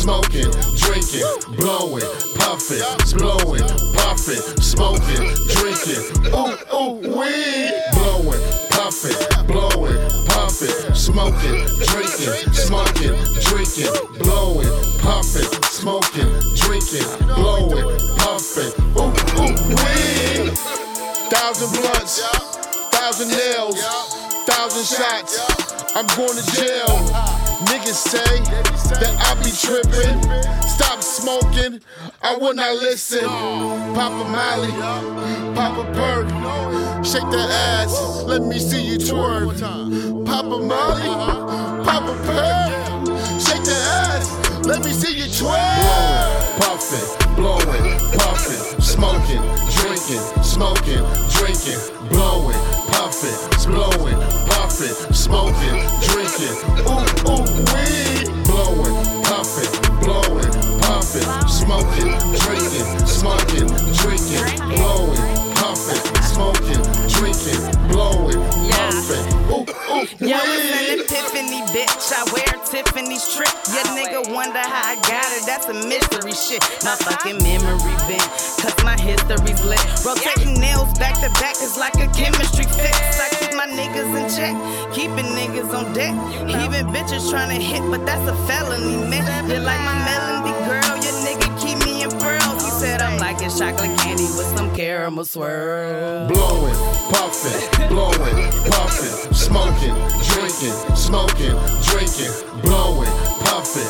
smoking, drinking, blowing, puffing, blowing, puffing, smoking, drinking, weed, blowing, puffing, blowing, puffing, smoking, drinking, blowing, puffing, smoking, drinking, blowing, puffing, weed. 1,000 blunts, 1,000 nails, 1,000 shots. I'm going to jail. Niggas say that I be trippin'. Stop smoking, I will not listen. Papa Molly, Papa Perk, shake that ass, let me see you twerk. Papa Molly, Papa Perk, shake that ass, let me see you twerk. Blowing, puffin', smoking, drinking, blowing, puffin', blowing, puffin', smoking, drinking, weed, blowing, puffin', smoking, drinking, blowing, puffin', smoking, drinking, blowing, puffin', Yo, it's an epiphany, bitch. I wear Tiffany's trick. Your nigga wonder how I got it. That's a mystery shit. My fucking memory bank, cause my history's lit. Rotating nails back to back is like a chemistry fix. I keep my niggas in check, keeping niggas on deck. Even bitches trying to hit, but that's a felony, man. You're like my melody girl, your nigga keep me in pearls. He said I'm like a chocolate candy with some caramel swirl. Blowing, puffin', smoking, drinking, blowing, puffin',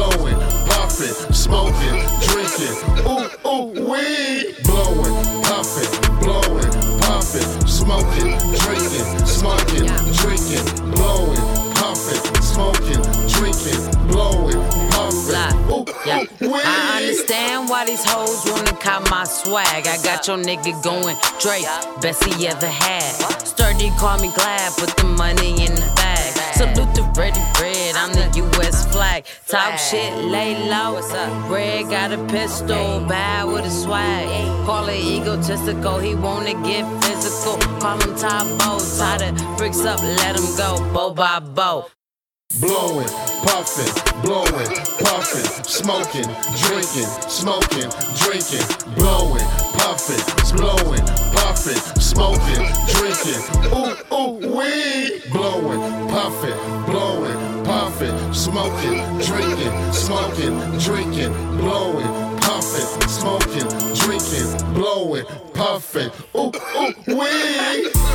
smoking, drinking, weed, blowing, puffin', smoking, drinking, blowing, puffin', smoking, drinking, blowing, puffin', weed. I understand why these hoes wanna cop my swag. I got your nigga going Drake, best he ever had. Sturdy, call me glad, put the money in the bag. Salute the ready bread, I'm the US flag. Talk shit, lay low. Red got a pistol, bad with a swag. Call it egotistical, he wanna get physical. Call him top bow, tie the bricks up, let him go, bow by bow. Blowing, puffin', smoking, drinking, blowing, puffin', smoking, drinking, weed, blowing, puffin', smoking, drinking, blowing, puffin', smoking, drinking, blowing, puffin', weed.